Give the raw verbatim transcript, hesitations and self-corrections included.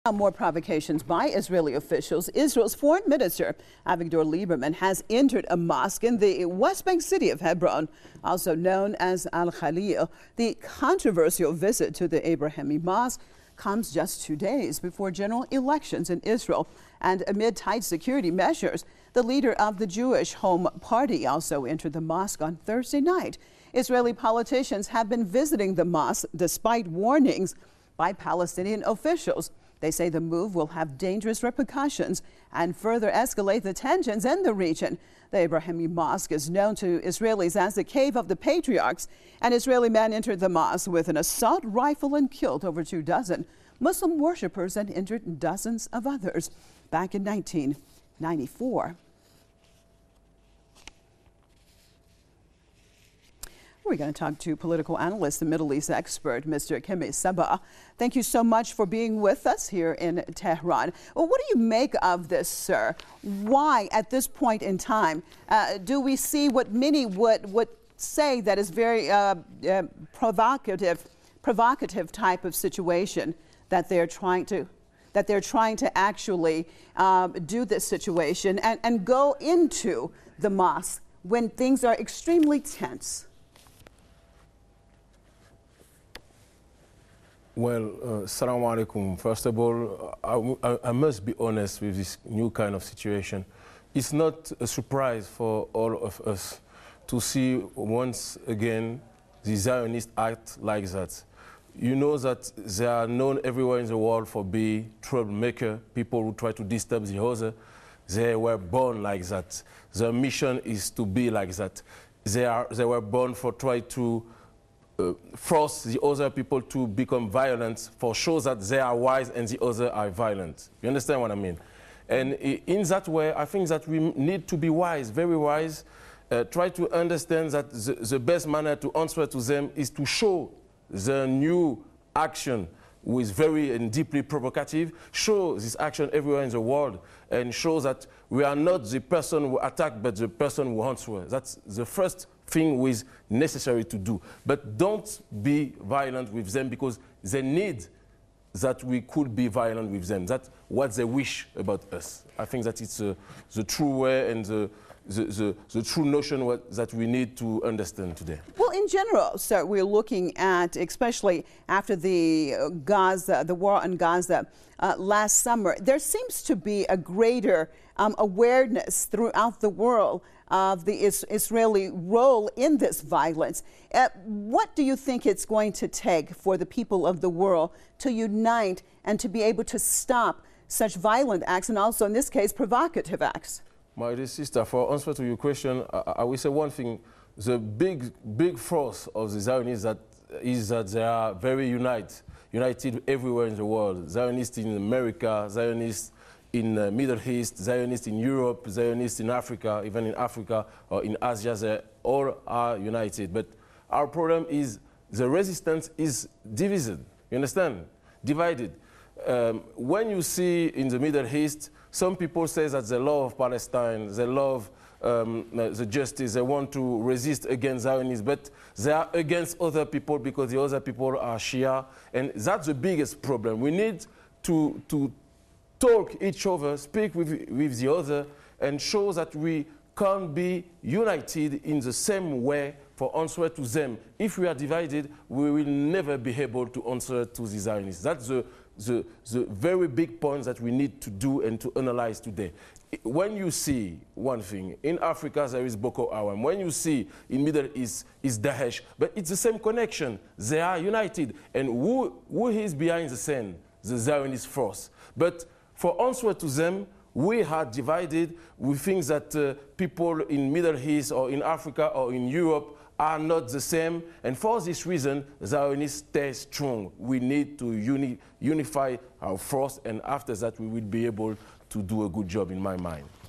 More provocations by Israeli officials. Israel's foreign minister, Avigdor Lieberman, has entered a mosque in the West Bank city of Hebron, also known as Al-Khalil. The controversial visit to the Abrahami Mosque comes just two days before general elections in Israel. And amid tight security measures, the leader of the Jewish Home Party also entered the mosque on Thursday night. Israeli politicians have been visiting the mosque despite warnings by Palestinian officials. They say the move will have dangerous repercussions and further escalate the tensions in the region. The Abrahami Mosque is known to Israelis as the Cave of the Patriarchs. An Israeli man entered the mosque with an assault rifle and killed over two dozen Muslim worshippers and injured dozens of others back in nineteen ninety-four. We're going to talk to political analyst and Middle East expert, Mister Kemi Seba. Thank you so much for being with us here in Tehran. Well, what do you make of this, sir? Why, at this point in time, uh, do we see what many would would say that is very uh, uh, provocative, provocative type of situation that they're trying to that they're trying to actually um, do this situation and, and go into the mosque when things are extremely tense? Well, uh, Assalamu alaikum. First of all, I, I, I must be honest with this new kind of situation. It's not a surprise for all of us to see once again the Zionists act like that. You know that they are known everywhere in the world for being troublemaker, people who try to disturb the other. They were born like that. Their mission is to be like that. They, are, they were born for try to Uh, force the other people to become violent, for sure that they are wise and the other are violent. You understand what I mean? And in that way, I think that we need to be wise, very wise, uh, try to understand that the, the best manner to answer to them is to show the new action who is very and deeply provocative, show this action everywhere in the world, and show that we are not the person who attack, but the person who answer. That's the first thing who is necessary to do. But don't be violent with them, because they need that we could be violent with them. That's what they wish about us. I think that it's uh, the true way and the, the, the, the true notion what, that we need to understand today. Well, in general, sir, we're looking at, especially after the uh, Gaza, the war on Gaza uh, last summer, there seems to be a greater um, awareness throughout the world of the is Israeli role in this violence. Uh, what do you think it's going to take for the people of the world to unite and to be able to stop such violent acts, and also in this case provocative acts? My dear sister, for answer to your question, I, I will say one thing. The big, big force of the Zionists that is that they are very united, united everywhere in the world. Zionists in America, Zionists in the Middle East, Zionists in Europe, Zionists in Africa, even in Africa or in Asia, they all are united. But our problem is the resistance is divided, you understand? Divided. Um, when you see in the Middle East, some people say that they love Palestine, they love um, the justice, they want to resist against Zionists, but they are against other people because the other people are Shia, and that's the biggest problem. We need to, to talk each other, speak with, with the other, and show that we can be united in the same way for answer to them. If we are divided, we will never be able to answer to the Zionists. That's the, the, the very big point that we need to do and to analyze today. When you see one thing, in Africa there is Boko Haram. When you see in Middle East is Daesh, but it's the same connection. They are united. And who, who is behind the scene? The Zionist force. But for answer to them, we are divided. We think that uh, people in Middle East or in Africa or in Europe are not the same. And for this reason, Zionists stay strong. We need to uni unify our force, and after that we will be able to do a good job, in my mind.